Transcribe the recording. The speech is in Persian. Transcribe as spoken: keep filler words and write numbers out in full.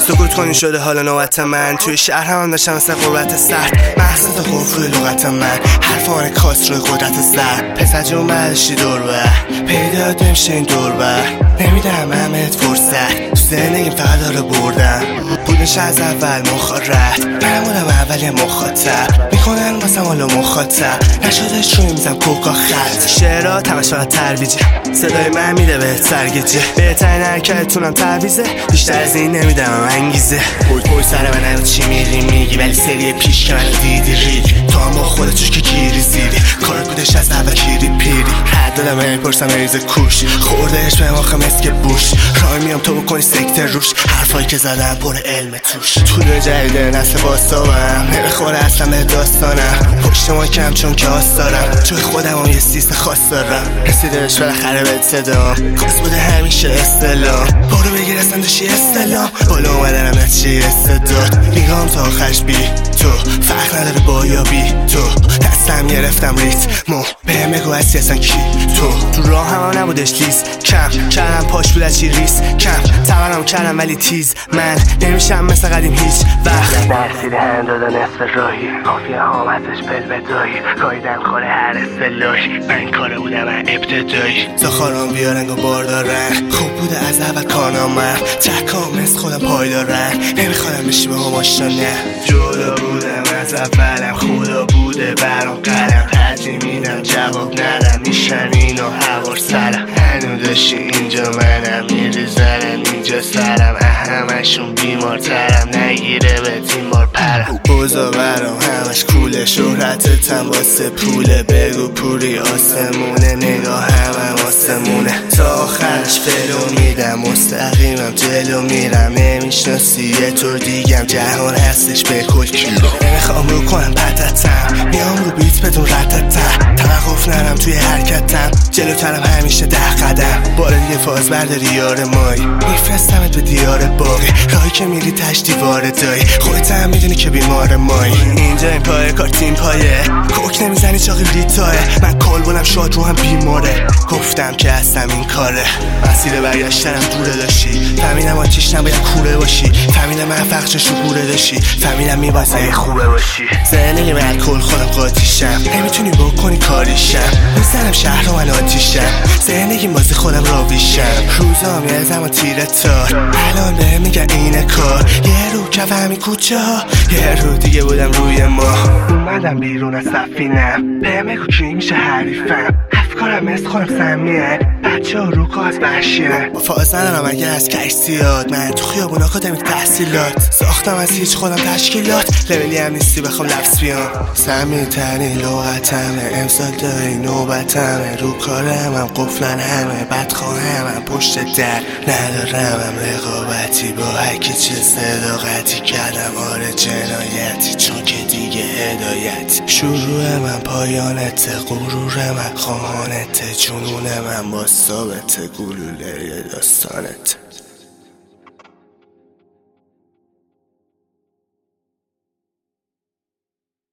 سکوت کنی شده حالا نوبت من. توی شهر هم داشتم مثل غربت سرد، مقصد خوف روی لغت من، حرفان کاست روی قدرت زد. پسر جون برداشتی دور بر پیدا نمیشه این دور بر، نمیدم همت فرصت تو زندگیم فقط داره بردم. بودش از اول مخارت، من بودم اولی مخاطب، میکنن واسم حالا مخاطب، نشدش روی میزم کوکا خط. شعرها همش فقط ترویجه، صدای من میده بهتر گیجه، بهترین حرکتتونم تعویزه، بیشتر از این نمیدم انگیزه. پوی پوی سر من الان چی میری میگی، ولی سری پیش که منو دیدی ریدی، تو هم با خودت توش که گیری زیدی، کارت بودش از اول کیری پیری. حد دادم میپرسم ریز کوش، خوردهش به ماخه مثل که بوش، راه میام تو بکنی سکتر روش، حرفایی که زدم پر علم توش. طول جدید نسل باستابم نمیخوره اصلا به داستانم، پشت ما کم چون که آس دارم، جای خودم هم یه سیست خاص دارم. رسیدش بالاخره به صدام، خاص بوده همیشه استلام، برو بگیر اصلا داشتی استلام، بالا اومدنم نتیجه استعداد. میگم تا آخرش بی تو فرق نداره با یا بی تو، دستم گرفتم ریتمو بهم بگو هستی اصلا کی تو. تو راه هم نبودش لیز کم کردم، پاش بود از چی ریس کم تورم کردم ولی تیز، من نمیشم مثل قدیم هیچ وقت. درسیده هند داده نصف راهی، قافیه هامتش پل بدایی، گایدن خوره هر اصطلاحی، من کاره بودم من ابتدایی. زخاران بیارنگ و بار دارن، خوب بوده از اول کانامم، تکام مثل خودم پای دارن، نمیخوادم بشی به هم آشنانه. جدا بودم از اولم، خدا بوده برام قلم، ترجیح میدم جواب ندم، میشن اینو هوار سرم، هنو داشتی اینجا منم میریزنم اینجا سرم، همشون بیمارترم نگیره به تیمار پرم. اوزا برام همش کوله، شهرتتم واسه پوله، بگو پوری آسمونه، نگاه همم آسمونه، تا آخرش فلو میدم مستقیمم جلو میرم، نمیشناسی یه طور دیگم جهان هستش به کل کیلو. نمیخوام رو کنم پتتم، میام رو بیت بدون ردتم، توقف نرم توی حرکتم، جلوترم همیشه ده قدم، بار دیگه فاز برداری یار مایی، میفرستمت به دیار باقی، راهی که میری تش دیوار دایی، خودت هم میدونی که بیمار مایی. اینجا این پایه کار تیم پایه، کوک نمیزنی چاقی ریتاه، من کال بولم شاد رو هم بیماره، گفتم که هستم این کاره. مسیر برگشتنم دوره داشتی، فهمیدم آتیش نباید کوره باشی، فهمیدم من فقرشو گوره داشتی، فهمیدم میبازه خوبه باشی. زندگی من کل خودم قاتیشم، نمیتونی بکنی کاریشم، میزنم شهر رو من آتیشم، زندگی بازی خودم راویشم، روزام یه زمان تیره تار، الان به میگن اینه کار، یه رو کف همین کوچه ها، یه رو دیگه بودم روی ما، اومدم بیرون از سفینم، به میگو کی میشه حریفم، افکارم مثل خودم سمیه، بچه ها رو کاز بحشیه، فاز ندارم اگه از کش زیاد، من تو خیابونا خودم تحصیلات، ساختم از هیچ خودم تشکیلات، لبلی هم نیستی بخوام لفظ بیام، سمی ترین لغتمه، امسال داری نوبتمه، رو کارم هم قفلن همه، بدخواهم هم پشت در، ندارم هم رقابتی با هرکی چه صداقتی، کردم آره جنایتی چون که دیگه هدایت، شروع من پایانت، غرور من خواهانت، جنون من با ثابت، گلوله داستانت.